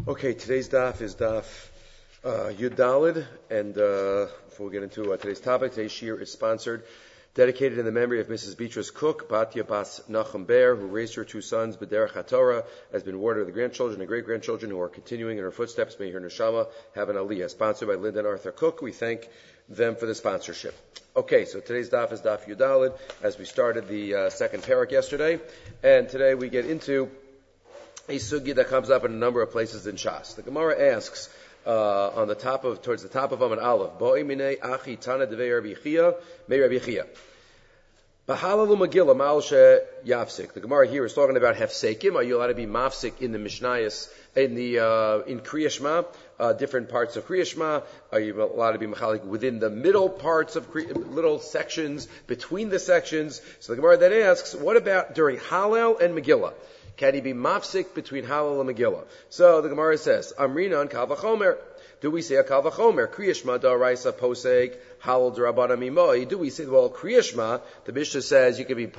Okay, today's daf is daf Yud Daled, and before we get into today's topic, today's shir is sponsored, dedicated in the memory of Mrs. Beatrice Cook, Batya Bas Nachum Ber, who raised her two sons, B'derech HaTorah, has been warded of the grandchildren and great-grandchildren who are continuing in her footsteps. May her neshama have an aliyah. Sponsored by Linda and Arthur Cook. We thank them for the sponsorship. Okay, so today's daf is daf Yud Daled, as we started the second parak yesterday, and today we get into a sugi that comes up in a number of places in Shas. The Gemara asks towards the top of Amud Aleph, Bo'ei minei achi tana devei Rabbi Chia, mei Rabbi Chia. Bahalalu Megillah mal she yafsik. The Gemara here is talking about hefsekim. Are you allowed to be mafsik in the Mishnayos, in Kriya Shema, different parts of Kriya Shema? Are you allowed to be machalik within the middle parts of little sections, between the sections? So the Gemara then asks, what about during Hallel and Megillah? Can he be mafsik between Hallel and Megillah? So the Gemara says, Amrinan Kal V'chomer. Do we say a Kal V'chomer? Kriya Shema da'araisa posek Hallel d'Rabbanan mimoi. Do we say, well, Kriya Shema, the Mishnah says you can be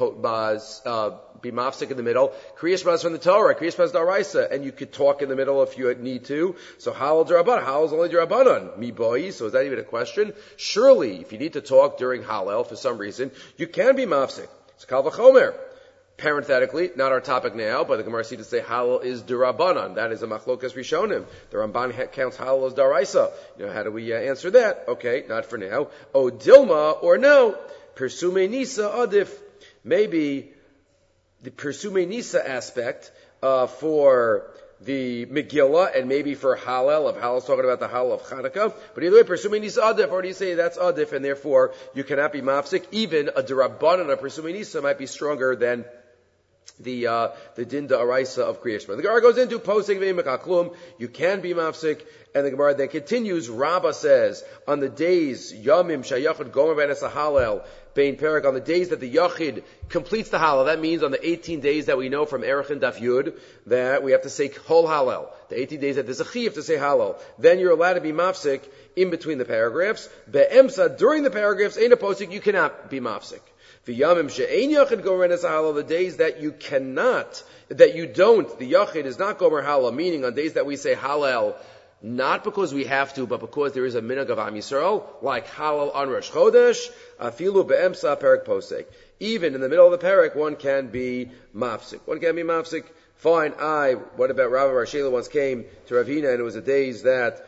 mafsik in the middle. Kriya Shema is from the Torah. Kriya Shema is da'araisa, and you could talk in the middle if you need to. So Hallel d'Rabbanan. Hallel is only d'Rabbanan. Miboi. So is that even a question? Surely, if you need to talk during Hallel for some reason, you can be mafsik. It's Kal V'chomer. Parenthetically, not our topic now, but the Gemara seems to say Hallel is d'Rabbanan. That is a machlokas rishonim. The Ramban counts Hallel as d'Oraisa. How do we answer that? Okay, not for now. O Dilma, or no. Persume Nisa adif. Maybe the Persume Nisa aspect for the Megillah, and maybe for Hallel, if Hallel's talking about the Hallel of Chanukah. But either way, Persume Nisa adif, or do you say that's adif, and therefore you cannot be mafsik? Even a d'Rabbanan, a Persume Nisa, might be stronger than the din da'araisa of Kriya Shema. The Gemara goes into posek ve'imakaklum. You can be mafsik, and the Gemara then continues. Rabbah says on the days yamim shayachid gomer ben Hallel bein perak, on the days that the yachid completes the Hallel. That means on the 18 days that we know from Erech and Daf Yud that we have to say whole Hallel. The 18 days that there's a chiyuv to say Hallel. Then you're allowed to be mafsik in between the paragraphs. Be'emsa, during the paragraphs, ain't a posek, you cannot be mafsik. The yamim she'ein yachid gomer ben Hallel, the days that you cannot, that you don't, the yachid is not gomer Hallel, meaning on days that we say Hallel, not because we have to, but because there is a minhag of Am Yisrael, like Hallel on Rosh Chodesh, afilu be'emsa perak posek. Even in the middle of the parak, one can be mafsik. One can be mafsik. Fine. What about Rabbi Bar Shela once came to Ravina, and it was the days that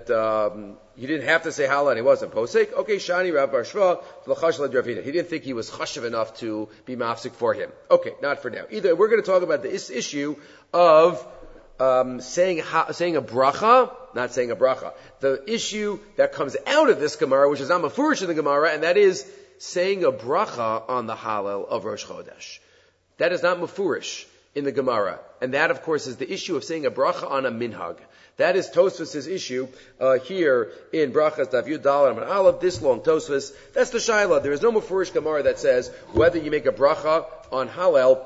he didn't have to say Hallel and he wasn't posek. Okay, Shani Rav Bar Shva l'chash Ravina. He didn't think he was chashav enough to be mafsik for him. Okay, not for now. Either we're going to talk about this issue of saying a bracha, not saying a bracha. The issue that comes out of this Gemara, which is not mafurish in the Gemara, and that is saying a bracha on the Hallel of Rosh Chodesh. That is not mafurish in the Gemara, and that, of course, is the issue of saying a bracha on a minhag. That is Tosfos' issue here in Brachas Daf Yud Daled Amud Aleph. This long Tosfos. That's the Shaila. There is no mafurish Gemara that says whether you make a bracha on Hallel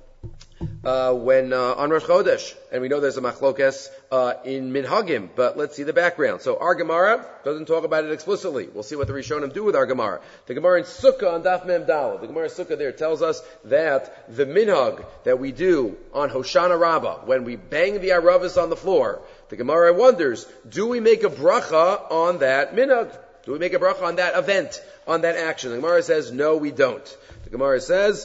when on Rosh Chodesh, and we know there's a machlokes in Minhagim, but let's see the background. So our Gemara doesn't talk about it explicitly. We'll see what the Rishonim do with our Gemara. The Gemara in Sukkah on Daf Mem Daled, the Gemara in Sukkah there tells us that the minhag that we do on Hoshana Rabbah, when we bang the Aravas on the floor, the Gemara wonders, do we make a bracha on that minhag? Do we make a bracha on that event, on that action? The Gemara says, no, we don't. The Gemara says,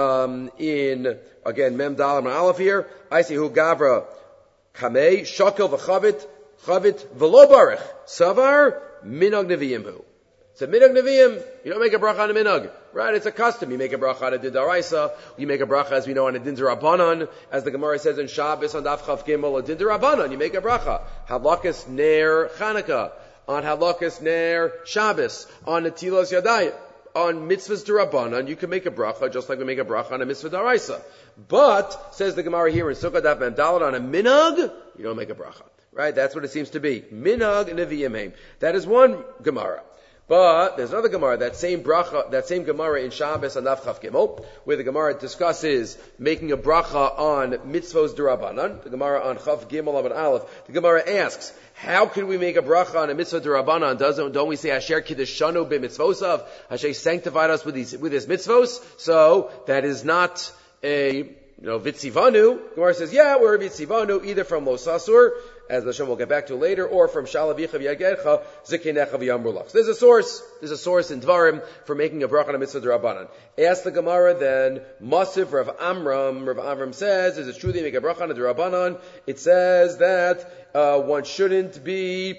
again, Mem Daled Amud Aleph here, I see hu gavra kamei shakel v'chavit v'lo barich savar minhag neviim hu. So minhag neviim, you don't make a bracha on a minhag, right? It's a custom. You make a bracha on a din d'oraisa. You make a bracha, as we know, on a din d'Rabbanan, as the Gemara says in Shabbos on Daf Chav Gimel, a din d'Rabbanan. You make a bracha. Hadlakas ner Chanukah, on Hadlakas ner Shabbos, on Netilas Yadayim. On mitzvahs d'Rabbanan, you can make a bracha just like we make a bracha on a mitzvah d'Oraisa. But, says the Gemara here in Sukkah Daf Mem Daled, on a minhag, you don't make a bracha. Right? That's what it seems to be. Minhag neviim heim. That is one Gemara. But there's another Gemara, that same Gemara in Shabbos on Daf Chav Gimel, where the Gemara discusses making a bracha on mitzvos d'Rabbanan. The Gemara on Chav Gimel Amud Aleph. The Gemara asks, how can we make a bracha on a mitzvah d'Rabbanan? Don't we say Asher Kiddushanu b'mitzvosav? Hashem sanctified us with his mitzvos. So that is not a Vitzivanu. Gemara says, yeah, we're Vitzivanu, either from Losasur, as Hashem will get back to later, or from Shalavicha v'yagercha, Zikinecha v'yamrulach. So there's a source in Dvarim for making a bracha on a mitzvah d'Rabbanan. Ask the Gemara then, Masiv Rav Amram says, is it true they make a bracha on a d'Rabbanan? It says that one shouldn't be,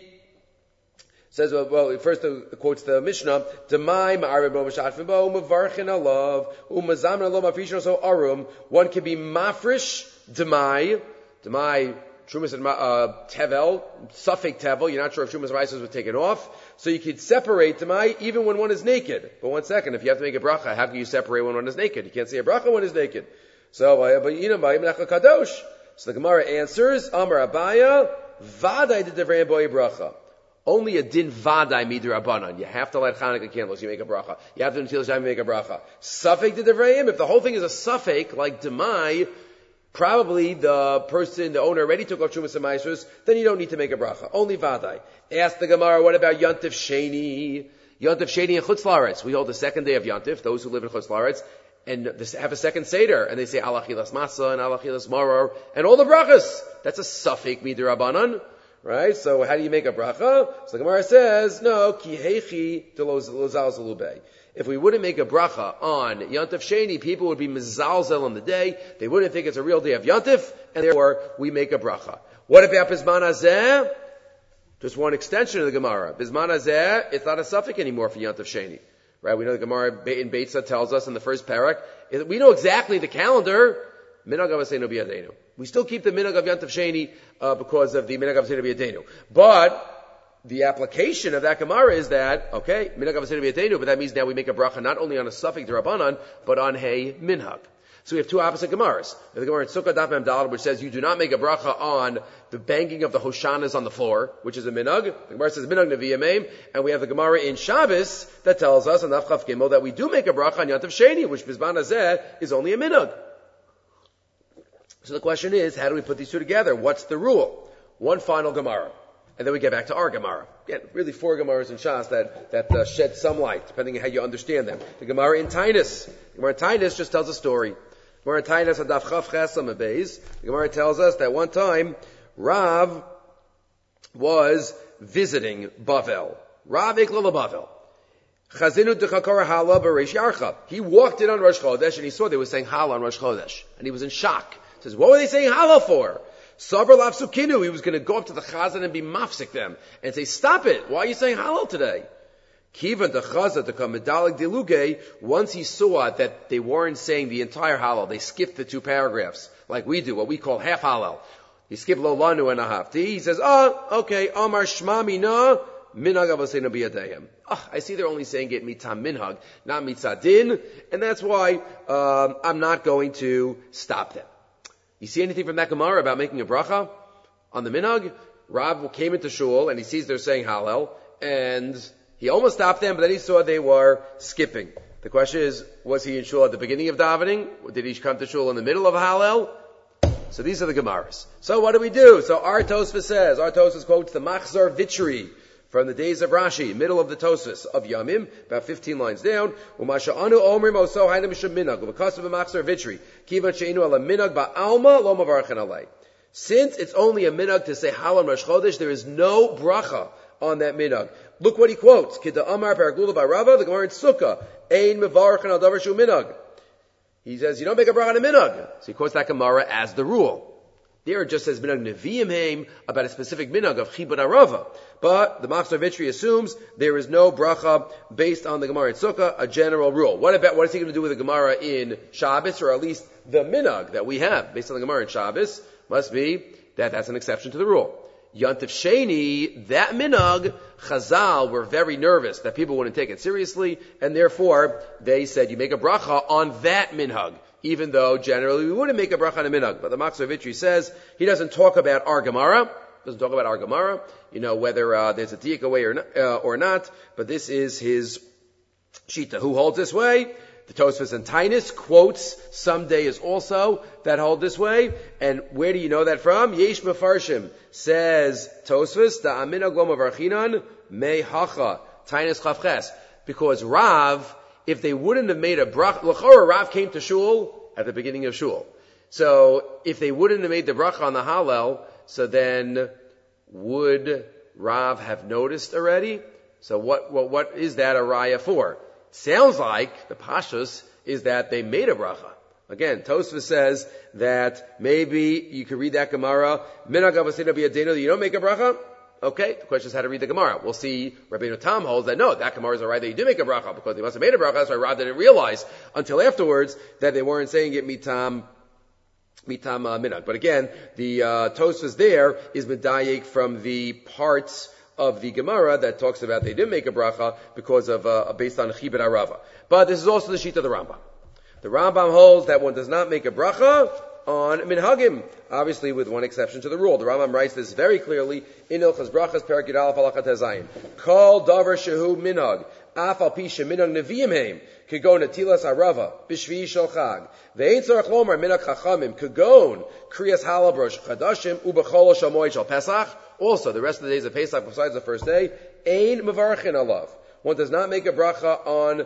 says, first it quotes the Mishnah, Demai ma'arib bo m'shatfim bo, u'mevarchin alav, u'mazamin alav mafrishin so arum. One can be mafrish, demai, Trumas and Tevel, Suffolk Tevel, you're not sure if Trumas and Rices were taken off. So you could separate Demai even when one is naked. But one second, if you have to make a bracha, how can you separate when one is naked? You can't say a bracha when one is naked. So, Kadosh. So the Gemara answers, Amar Abaya, Vadai de Devrayim Boi Bracha. Only a din Vadai Midir Abanan. You have to light Hanukkah candles, you make a bracha. You have to until Shem, you make a bracha. Suffolk de Devrayim, if the whole thing is a suffix, like Demai, probably the owner already took off Trumas and Maasros, then you don't need to make a bracha. Only Vadai. Ask the Gemara, what about Yontif Sheni? Yontif Sheni and Chutz La'aretz. We hold the second day of Yontif, those who live in Chutz La'aretz, and have a second Seder, and they say Alachilas Masa and Alachilas Maror, and all the brachas. That's a suffix Midir Abanan. Right? So how do you make a bracha? So the Gemara says, no, ki heichi to lozal zalubei. If we wouldn't make a bracha on Yontif Sheni, people would be mezalzel on the day. They wouldn't think it's a real day of Yontif, and therefore we make a bracha. What about Bizman Hazeh? Just one extension of the Gemara. Bizman Hazeh, it's not a suffix anymore for Yontif Sheni. Right? We know the Gemara in Beitza tells us in the first parak, we know exactly the calendar. Minhag Avosenu b'yadeinu. We still keep the minhag of Yontif Sheni because of the minhag Avosenu b'yadeinu. But the application of that Gemara is that, okay, minhag Avosenu b'yadeinu, but that means now we make a bracha not only on a suffix d'Rabbanan, but on hey minhag. So we have two opposite Gemaras. The Gemara in Sukkah Daf Mem Daled, which says you do not make a bracha on the banging of the hoshanas on the floor, which is a minhag. The Gemara says minhag neviyameim, and we have the Gemara in Shabbos that tells us on Daf Chav Gimel that we do make a bracha on Yontif Sheni, which Bizman Hazeh is only a minhag. So the question is, how do we put these two together? What's the rule? One final Gemara. And then we get back to our Gemara. Again, really 4 Gemaras in Shas that shed some light, depending on how you understand them. The Gemara in Tainus. The Gemara in Tainus just tells a story. The Gemara in Tainus on Daf Chav Chesam Beis. The Gemara tells us that one time, Rav was visiting Bavel. Rav Ikla Bavel. Chazinu Dechakora Hala B'Reish Yarcha. He walked in on Rosh Chodesh and he saw they were saying Hala on Rosh Chodesh. And he was in shock. He says, what were they saying Hala for? Sabr Lafsukinu, he was going to go up to the Chazan and be mafsik them and say, stop it, why are you saying Halal today? Kivan the Chazan to come medalig diluge, once he saw that they weren't saying the entire Halal, they skipped the 2 paragraphs, like we do, what we call half Halal. He skipped Lo Lanu and a hafti. He says, okay, Amar Shma Mina, Minhag Avosenu b'yadeim. I see they're only saying it mitzah minhag, not mitzah din, and that's why I'm not going to stop them. You see anything from that Gemara about making a bracha on the minhag? Rav came into shul and he sees they're saying Hallel, and he almost stopped them, but then he saw they were skipping. The question is, was he in shul at the beginning of davening? Or did he come to shul in the middle of Hallel? So these are the Gemaras. So what do we do? So our Tosfos quotes the Machzor Vitri from the days of Rashi, middle of the Tosfos of Yamim, about 15 lines down. Umasha anu omrim oso hainu mishum minhag u'b'kasav b'machzor vitri kivan she'inu ala minhag ba'alma lo mavarchen alei. Since it's only a minhag to say Halal Rosh Chodesh, there is no bracha on that minhag. Look what he quotes. Kida Amar Paragula by Rava, the Gemara in Sukkah, ein mevarchen al davar shu minhag. He says you don't make a bracha on a minhag. So he quotes that Gemara as the rule. There it just says minhag neviim heim about a specific minhag of chibud arava. But the Machzor Vitri assumes there is no bracha based on the Gemara in Sukkah, a general rule. What is he going to do with the Gemara in Shabbos, or at least the minhag that we have based on the Gemara in Shabbos? Must be that that's an exception to the rule. Yontif Sheni, that minhag, Chazal were very nervous that people wouldn't take it seriously, and therefore they said you make a bracha on that minhag, even though generally we wouldn't make a bracha on a minhag. But the Machzor Vitri says he doesn't talk about our Gemara, whether there's a diak away or not, but this is his shita. Who holds this way? The Tosfos and Tainus quotes some days also that hold this way. And where do you know that from? Yesh Mefarshim, says Tosfos, da aminag lo mavarchinan me hacha, Tainus chavches. Because Rav, if they wouldn't have made a bracha, l'chora Rav came to shul at the beginning of shul. So if they wouldn't have made the bracha on the Hallel, so then would Rav have noticed already? So what is that a raya for? Sounds like the pashtus is that they made a bracha. Again, Tosfos says that maybe you could read that Gemara, minhag avosinu biyadenu, that you don't make a bracha. Okay, the question is how to read the Gemara. We'll see Rabbeinu Tam holds that no, that Gemara is alright that you do make a bracha, because they must have made a bracha, that's why Rav didn't realize until afterwards that they weren't saying it mitam minhag. But again, the Tosfos there is medayek from the parts of the Gemara that talks about they didn't make a bracha because of based on Chibur Arava. But this is also the sheet of the Rambam. The Rambam holds that one does not make a bracha on minhagim, obviously with one exception to the rule. The Rambam writes this very clearly in Ilchas Brachas, Perek Yud Aleph, Halakha Tezayin. Kol davar shehu minhag, af al pi sheminhag neviim heim, kegon netilas arava, b'shvi shel chag. Ve'ein tzarech lomar minhag chachamim, kegon kriyas halabrosh chadashim, ubechol shel moed shel Pesach. Also, the rest of the days of Pesach, besides the first day, ein mevarchin alav. One does not make a bracha on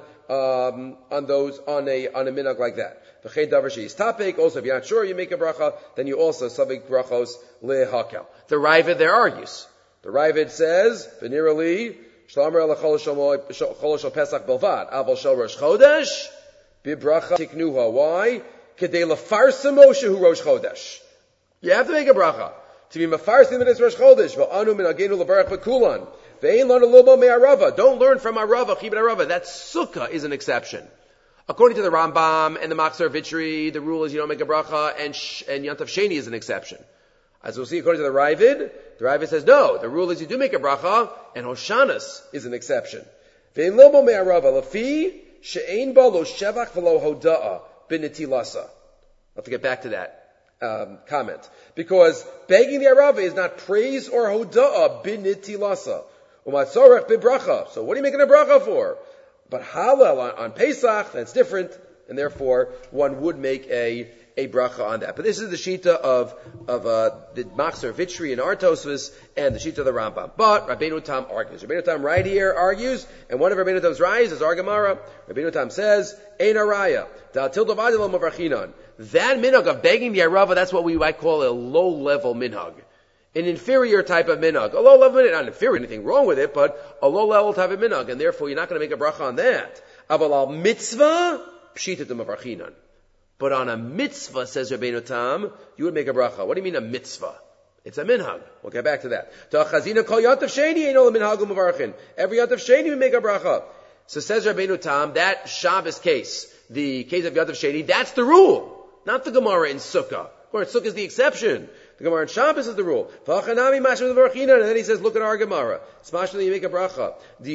a minhag like that. V'chein davar she'is tapik. Also, if you're not sure you make a bracha, then you also sabik brachos lehakel. The Ravid there argues. The Ravid says, v'nirali shlamar ala chol shel Pesach belvad, aval shel Rosh Chodesh bibracha tiknuha. Why? Kedei lefarsamo shehu Rosh Chodesh. You have to make a bracha to be mefarsim that it's Rosh Chodesh. V'anu minagenu lebarach b'kulan. Ve'ein lanu lobo me'arava. Don't learn from Arava, Chibur Arava. That sukkah is an exception. According to the Rambam and the Machzor Vitri, the rule is you don't make a bracha, and Yantav Sheni is an exception. As we'll see, according to the Ravid says no. The rule is you do make a bracha, and Hoshanas is an exception. Ve'ein lobo me'arava lafi she'ein ba lo shevach v'lo hoda'a b'netilasa. I'll have to get back to that comment. Because begging the Arava is not praise or hoda'a b'netilasa. Umatzorech b'bracha. So what are you making a bracha for? But Hallel on Pesach, that's different, and therefore one would make a bracha on that. But this is the shita of the Machzor Vitri and Tosfos and the shita of the Rambam. But Rabbeinu Tam argues. Rabbeinu Tam right here argues, and one of Rabbeinu Tam's rayas is our Gemara. Rabbeinu Tam says, Ein araya, da'atil davadil mavarchinan. That minhag of begging the Arava, that's what we might call a low-level minhag. An inferior type of minhag. A low-level minhag, not inferior, anything wrong with it, but a low-level type of minhag, and therefore you're not going to make a bracha on that. Aval al mitzvah, pshita d'mavarchinan. But on a mitzvah, says Rabbeinu Tam, you would make a bracha. What do you mean a mitzvah? It's a minhag. We'll get back to that. Ta'achazina kol yantav sheni ain't all a minhag u'mavarchin. Every yantav sheni we make a bracha. So says Rabbeinu Tam, that Shabbos case, the case of yantav sheni, that's the rule. Not the Gemara in Sukkah. Gemara in Sukkah is the exception. The Gemara in Shabbos is the rule. And then he says, look at our Gemara. Especially you make a bracha.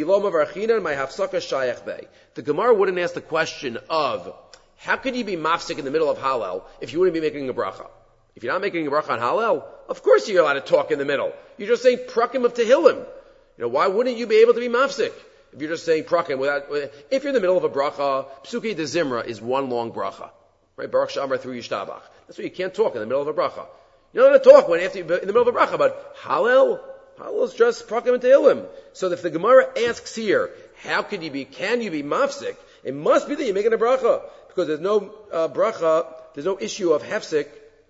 The Gemara wouldn't ask the question of, how could you be mafsik in the middle of Hallel if you wouldn't be making a bracha? If you're not making a bracha on Hallel, of course you're allowed to talk in the middle. You're just saying prakim of Tehillim. Why wouldn't you be able to be mafsik? If you're just saying prakim if you're in the middle of a bracha, Psukei de Zimra is one long bracha. Right? Baruch Shamar through Yishtabach. That's why you can't talk in the middle of a bracha. You're not going to talk in the middle of a bracha, but Hallel is just prakim and Tehillim. So if the Gemara asks here, can you be mafsik? It must be that you're making a bracha. Because there's no bracha, there's no issue of hefsik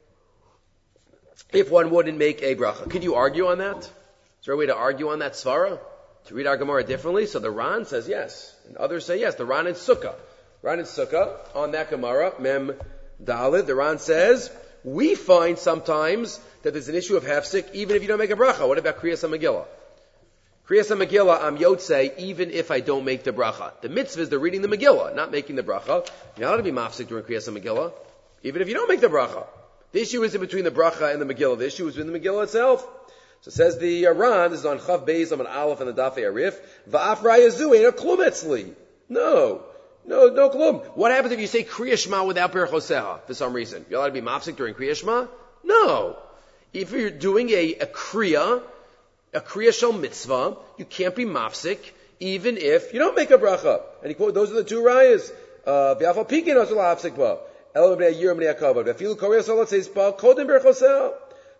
if one wouldn't make a bracha. Could you argue on that? Is there a way to argue on that svara? To read our Gemara differently? So the Ran says yes. And others say yes. The Ran in Sukkah. On that Gemara, Mem Dalid, the Ran says, we find sometimes that there's an issue of hefsik even if you don't make a bracha. What about Kriyas HaMegillah? Kriyas HaMegillah, am yotzei, even if I don't make the bracha. The mitzvah is the reading the Megillah, not making the bracha. You're not allowed to be mafsik during Kriyas HaMegillah, even if you don't make the bracha. The issue isn't between the bracha and the Megillah. The issue is in the Megillah itself. So says the Ran, this is on Chav Beis, on Aleph, and the Daf Arif, Va'af Rayazu, ain't a klum etzli. No klum. What happens if you say Kriya Shema without Berach Hoseha for some reason? You're allowed to be mafsik during Kriya Shema? No. If you're doing a Kriya shel mitzvah, you can't be mafsik even if you don't make a bracha. And he quote, those are the two rayas. V'afal pikin also la hafsik ba. Elo b'nei yir b'nei akavod. V'afilu koriyas olat says ba kodem berach hosel.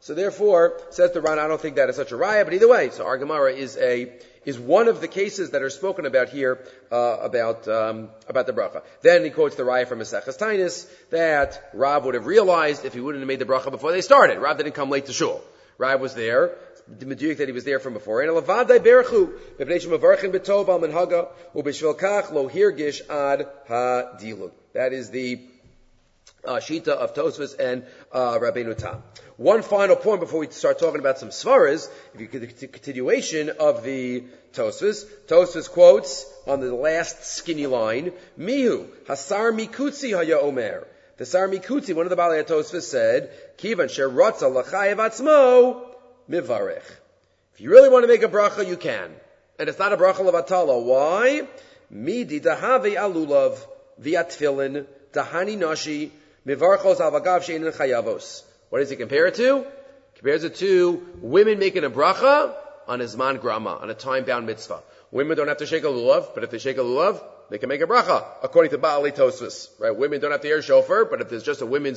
So therefore, says the Ran, I don't think that is such a raya, but either way, so our Gemara is one of the cases that are spoken about here, about the bracha. Then he quotes the raya from Maseches Tainis that Rav would have realized if he wouldn't have made the bracha before they started. Rav didn't come late to shul. Rav was there. The meduyik that he was there from before. And Lavadai Berchu, Bepnei Shemavarchin B'tov Al Minhaga, U'B'Shvel Kach Lo Hirgish Ad Ha Dilug. That is the Shita of Tosfos and Rabbeinu Tam. One final point before we start talking about some svaras, if you could, the continuation of the Tosfos. Tosfos quotes on the last skinny line, Mihu, Hasar Mikutzi Haya Omer. The Sar Mikutzi, one of the Balei Tosfos said, Kivan Sheratza L'chayev Atzmo, Mivarech. If you really want to make a bracha, you can. And it's not a bracha levatala. Why? Midi dahave alulav v'atfilin dahani nashi mivarchos avagav she'enin chayavos. What does he compare it to? Compares it to women making a bracha on a zman grama, on a time-bound mitzvah. Women don't have to shake a lulav, but if they shake a lulav, they can make a bracha, according to Baalei Tosfos. Right? Women don't have to hear shofar, but if there's just a women's,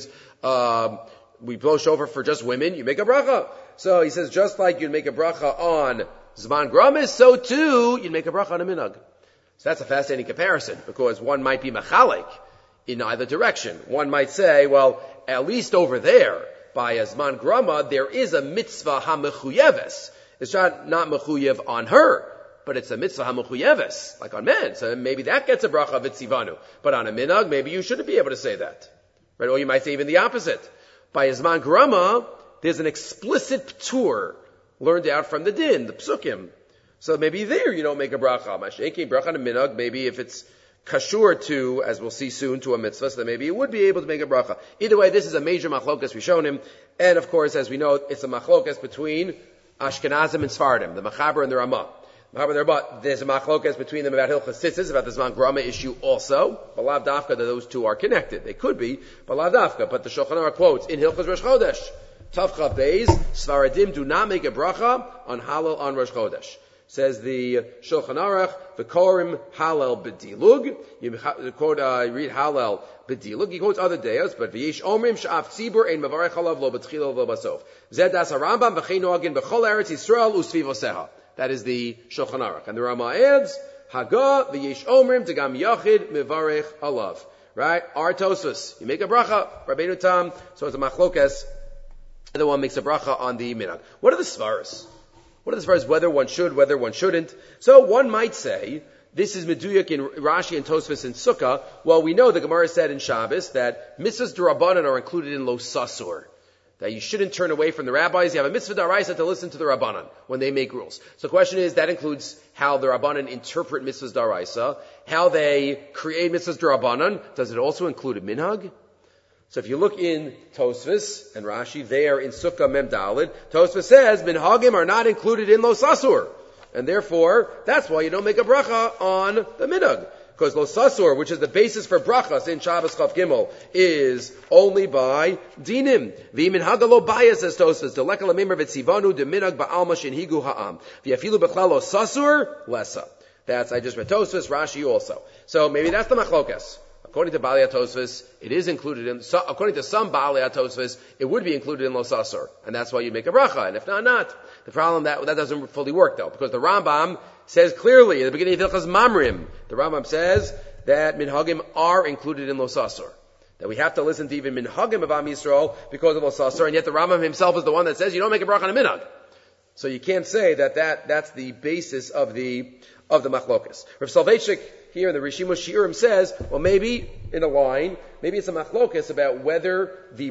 we blow shofar for just women, you make a bracha. So he says, just like you'd make a bracha on Zman Gramis, so too you'd make a bracha on a minhag. So that's a fascinating comparison, because one might be machalik in either direction. One might say, well, at least over there, by a Zman Grama, there is a mitzvah ha-mechuyeves. It's not mechuyev on her, but it's a mitzvah ha-mechuyeves, like on men. So maybe that gets a bracha of itzivanu. But on a minhag, maybe you shouldn't be able to say that. Right? Or you might say even the opposite. By a Zman Grama, there's an explicit p'tur learned out from the din, the psukim. So maybe there you don't make a bracha. Mash'eki bracha and minhag, maybe if it's kashur to, as we'll see soon, to a mitzvah, so then maybe you would be able to make a bracha. Either way, this is a major machlokas we've shown him. And of course, as we know, it's a machlokas between Ashkenazim and Sfardim, the Machaber and the Ramah. There's a machlokas between them about Hilchas Tzitzis, about the Zman Grama issue also. But lav dafka, that those two are connected. They could be, but lav dafka. But the Shulchan Aruch quotes, in Hilchas Rosh Chodesh, Tavcha Beis, Sfaradim do not make a bracha on Halal on Rosh Chodesh. Says the Shulchan Aruch, V'korim Halal b'dilug. You quote, read Halal b'dilug. He quotes other deos, but V'yesh Omrim Sha'af Tzibur Ein Mavarech Halav Lo B'tchila Lo Basof. Zed Das HaRambam V'chein Noagin B'chol Eretz Yisrael U'Sviv Oseha. That is the Shulchan Aruch. And the Rama adds, Haga V'yesh Omrim Degam Yachid Mivarech Halav. Right? Our Tosfos. You make a bracha, Rabbeinu Tam, so it's a machlokas. And the one makes a bracha on the minhag. What are the svaras? What are the svaras? Whether one should, whether one shouldn't. So one might say, this is meduyuk in Rashi and Tosfos and Sukkah. Well, we know the Gemara said in Shabbos that mitzvahs d'Rabbanan are included in Lo Sasur. That you shouldn't turn away from the rabbis. You have a mitzvah d'Oraisa to listen to the Rabbanan when they make rules. So the question is, that includes how the Rabbanan interpret mitzvahs d'Oraisa, how they create mitzvahs d'Rabbanan. Does it also include a minhag? So if you look in Tosfos and Rashi, there in Sukkah Mem Dalid, Tosfos says, minhagim are not included in Lo Sasur. And therefore, that's why you don't make a bracha on the minhag. Because Lo Sasur, which is the basis for brachas in Shabbos Chav Gimel, is only by dinim. V'minhaga lo bayas, says Tosfos, deleka l'mimr v'tzivanu deminhag ba'alma shenhigu ha'am. V'yafilu b'chlal Lo Sasur, lesa. That's, I just read Tosfos, Rashi also. So maybe that's the machlokas. According to Baalei Tosfos, it is included in, according to some Baalei Tosfos, it would be included in Lo Sasur. And that's why you make a bracha. And if not, not. The problem that doesn't fully work though, because the Rambam says clearly at the beginning of Hilchas Mamrim, the Rambam says that minhagim are included in Lo Sasur. That we have to listen to even minhagim of Am Yisrael because of Lo Sasur, and yet the Rambam himself is the one that says you don't make a bracha on a minhag. So you can't say that's the basis of the machlokas. Rav Soloveitchik here in the Rishimos Shiurim says, well, maybe in a line, maybe it's a machlokas about whether the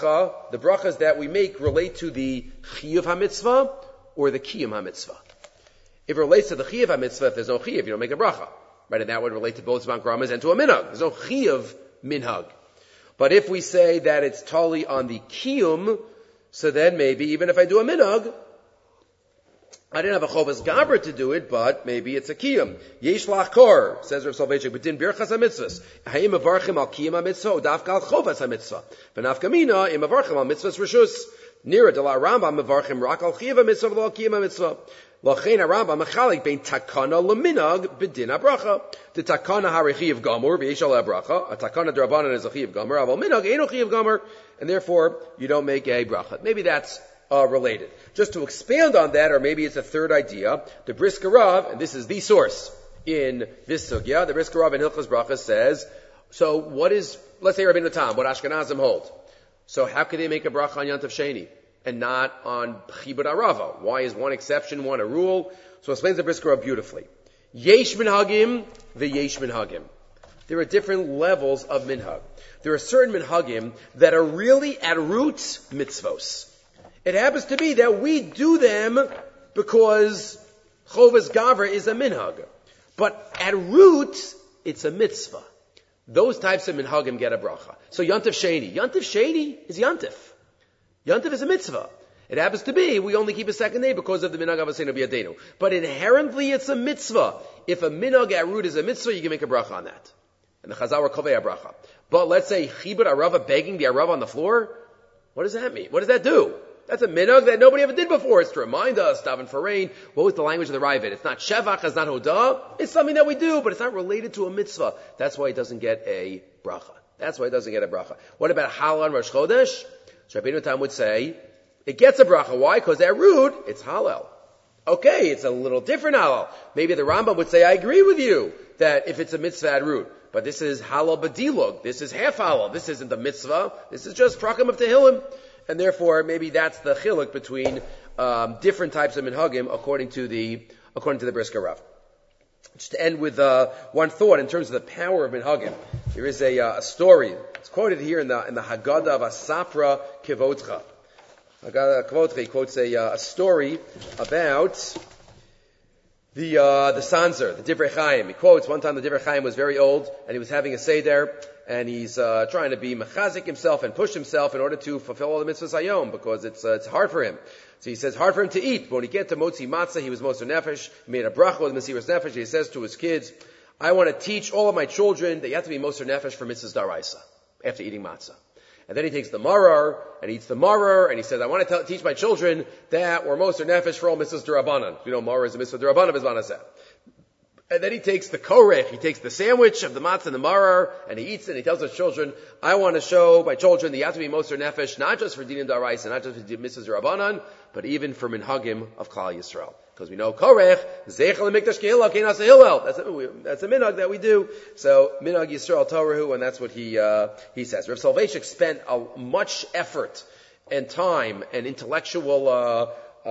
brachas that we make relate to the chiyuv hamitzvah or the kiyum hamitzvah. If it relates to the chiyuv hamitzvah, if there's no chiyuv, you don't make a bracha. Right? And that would relate to both Zman Gramas and to a minhag. There's no chiyuv minhag. But if we say that it's totally on the kiyum, so then maybe even if I do a minhag, I didn't have a chovas gabra to do it, but maybe it's a kiyum. Yesh lachkor, says Rav Soloveitchik, but din birchas ha-mitzvahs. Hayim avarchim al kiyum ha-mitzvah, o dafka al chovas ha-mitzvah. V'nafkamina, im avarchim al mitzvahs rishus. Nira de la Rambam avarchim rak al chiyuv ha-mitzvah, v'lo al kiyum ha-mitzvah. L'chein ha-Rambam mechalik bein takana l'minag b'din ha-bracha. The takana ha-rechiv gamur, v'yesh al ha-bracha. A takana d'Rabbanan is a chiv gamur, aval minag, ain't no chiv gamur, and therefore you don't make a bracha. Maybe that's related. Just to expand on that, or maybe it's a third idea, the Brisker Rav, and this is the source in this sugya, the Brisker Rav in Hilchos Brachos says, so what is, let's say Rabbeinu Tam, what Ashkenazim hold. So how could they make a bracha on Yantav Sheni and not on Chibud Arava? Why is one exception, one a rule? So explains the Brisker Rav beautifully. Yesh minhagim v'yesh minhagim. There are different levels of minhag. There are certain minhagim that are really at roots mitzvos. It happens to be that we do them because Chovas Gavra is a minhag. But at root, it's a mitzvah. Those types of minhagim get a bracha. So Yantav Sheni is Yantif. Yantif is a mitzvah. It happens to be, we only keep a second day because of the minhag of Asenu B'Yadeinu. But inherently it's a mitzvah. If a minhag at root is a mitzvah, you can make a bracha on that. And the Chazal were kovei a bracha. But let's say Chibud Arava, begging the Arava on the floor, what does that mean? What does that do? That's a minhag that nobody ever did before. It's to remind us, daven for rain. What was the language of the Ravid? It's not shevach, it's not hodah. It's something that we do, but it's not related to a mitzvah. That's why it doesn't get a bracha. What about Halal on Rosh Chodesh? Rabbeinu Tam would say, it gets a bracha. Why? Because at root, it's halal. Okay, it's a little different halal. Maybe the Rambam would say, I agree with you, that if it's a mitzvah at root. But this is halal badilug. This is half halal. This isn't the mitzvah. This is just prakam of tehillim. And therefore, maybe that's the chiluk between different types of minhagim according to the Brisker Rav. Just to end with one thought in terms of the power of minhagim. There is a story. It's quoted here in the Haggadah of Asafra Kevotcha. Haggadah Kevotcha, he quotes a story about the Sanzer, the Divrei Chaim. He quotes one time the Divrei Chaim was very old and he was having a seder. And he's trying to be mechazik himself and push himself in order to fulfill all the mitzvahs hayom, because it's hard for him. So he says, hard for him to eat. But when he get to Motzi Matzah, he was Moser Nefesh. He made a bracha with Mesiras Nefesh. He says to his kids, I want to teach all of my children that you have to be Moser Nefesh for mitzvahs daraisa after eating matzah. And then he takes the marar and eats the marar, and he says, I want to teach my children that we're Moser Nefesh for all mitzvahs darabanan. You know, marar is a mitzvah darabanan, bizmanaseh. And then he takes the korech, he takes the sandwich of the matzah and the marar, and he eats it, and he tells his children, I want to show my children that you have to be Moser Nefesh, not just for Dinim Daraisa, not just for Mitzvahs Rabbanan, but even for Minhagim of Klal Yisrael. Because we know korech, Zeichel Mikdash Kehillah, Kenas Hillel. That's a minhag that we do. So, Minhag Yisrael Torahu, and that's what he says. Rav Soloveitchik spent much effort and time and intellectual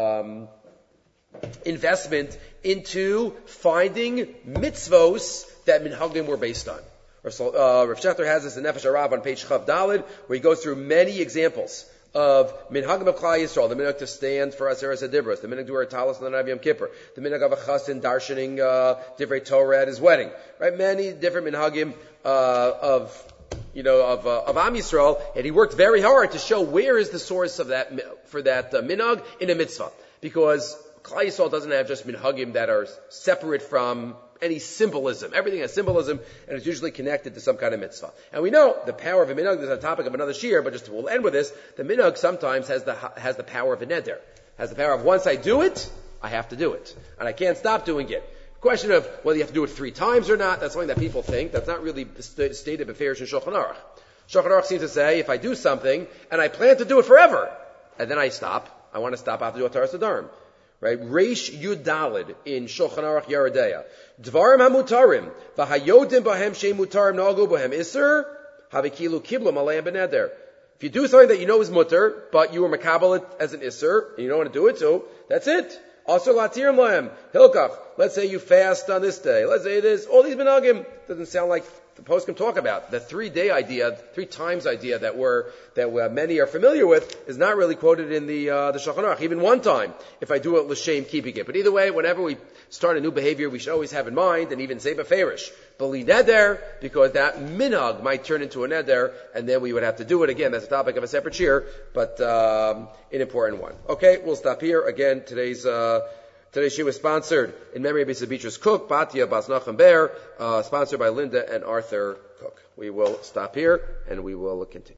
investment into finding mitzvos that minhagim were based on. Rav Shechter has this in Nefesh Harav on page Chav Daled, where he goes through many examples of minhagim of Klal Yisrael, the minhag to stand for Aseret Adibros, the minhag to wear talis on the night of Yom Kippur, the minhag of a chassan darshaning divrei Torah at his wedding, right? Many different minhagim of Am Yisrael, and he worked very hard to show where is the source of that for that minhag in a mitzvah, because Klal Yisrael doesn't have just minhagim that are separate from any symbolism. Everything has symbolism, and it's usually connected to some kind of mitzvah. And we know the power of a minhag. There's a topic of another shiur, but we'll end with this. The minhag sometimes has the power of a neder. Has the power of once I do it, I have to do it, and I can't stop doing it. Question of whether you have to do it 3 times or not, that's something that people think. That's not really stated beferish in Shulchan Aruch. Shulchan Aruch seems to say, if I do something, and I plan to do it forever, and then I stop, I want to stop after do a Taras Adarim. Right? Reish Yud Daled in Shulchan Aruch Yeredeya. Dvarim hamutarim, v'hayodim bahem she'im mutarim nagu bahem iser, havikilu kiblu malayim beneder. If you do something that you know is mutter, but you were makabel it as an iser, and you don't want to do it, so that's it. Also latirim lahem, hilkach. Let's say you fast on this day. Let's say it is. All these minhagim doesn't sound like the post can talk about. The 3-day idea, 3 times idea that many are familiar with is not really quoted in the Shulchan Aruch. Even 1 time, if I do it l'shem keeping it. But either way, whenever we start a new behavior, we should always have in mind, and even say beferish, beli neder, because that minhag might turn into a neder, and then we would have to do it again. That's a topic of a separate shiur, but an important one. Okay, we'll stop here. Again, today's shiur was sponsored in memory of Mrs. Beatrice Cook, Batya Bas Nachum Ber, sponsored by Linda and Arthur Cook. We will stop here, and we will continue.